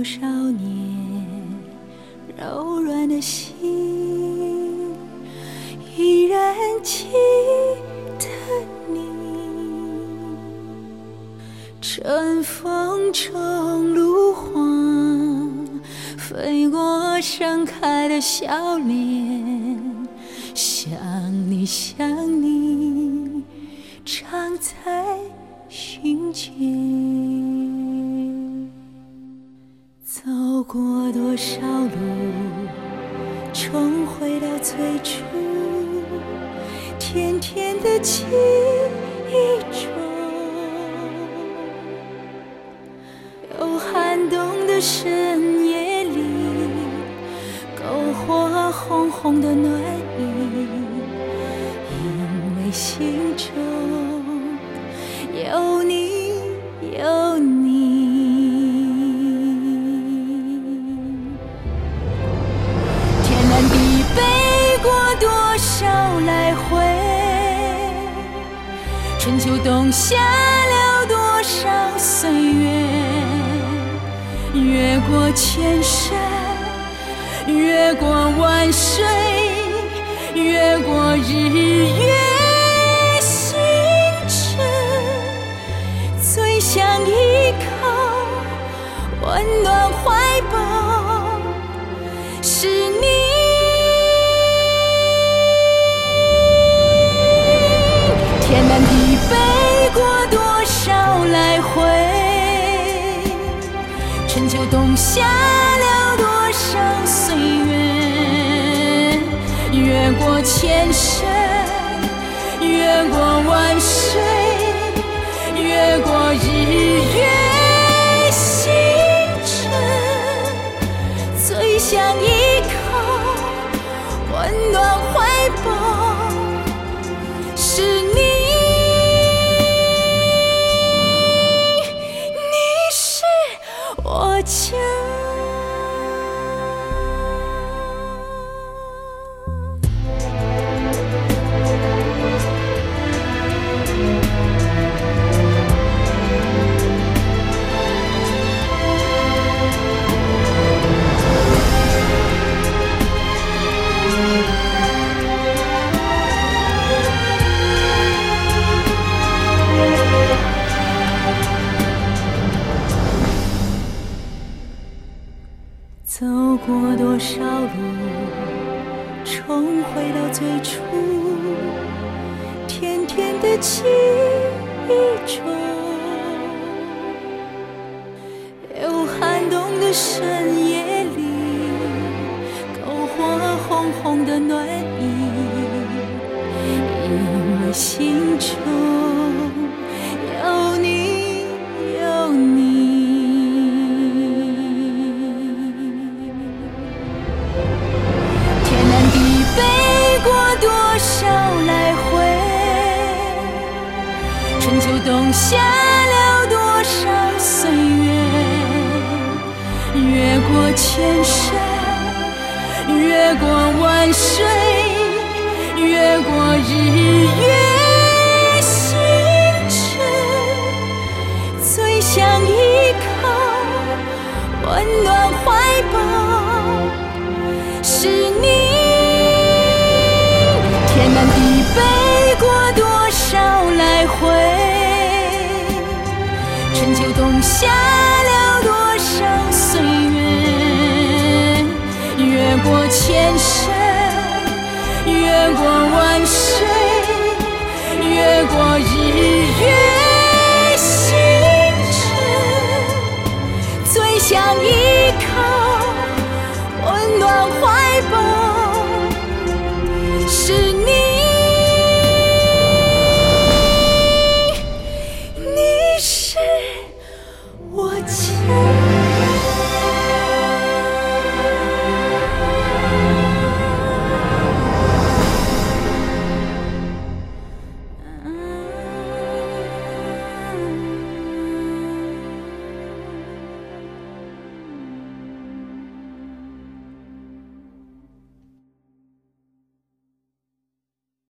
多少年，柔软的心依然记得你。春风中露黄，飞过盛开的笑脸，想你想你，常在心间。走过多少路，重回到最初，甜甜的记忆中，有寒冬的深夜里，篝火红红的暖意，因为心中有你有你。天南地北过多少来回，春秋冬夏了多少岁月，越过千山，越过万水，越过日月星辰，最想依靠温暖怀抱是你。天南地北过多少来回，春秋冬夏了多少岁月，越过千山，越过万水，越过日月星辰，最想依靠温暖怀抱是你。我家走过多少路，重回到最初，甜甜的记忆中，有寒冬的深夜里，篝火红红的暖意，因为心中有你有你。春秋冬夏了多少岁月，越过千山，越过万水，越过日月星辰，最想依靠温暖怀抱是你。天南地北过多少来回，春秋冬夏了多少岁月，越过千山，越过万水，越过日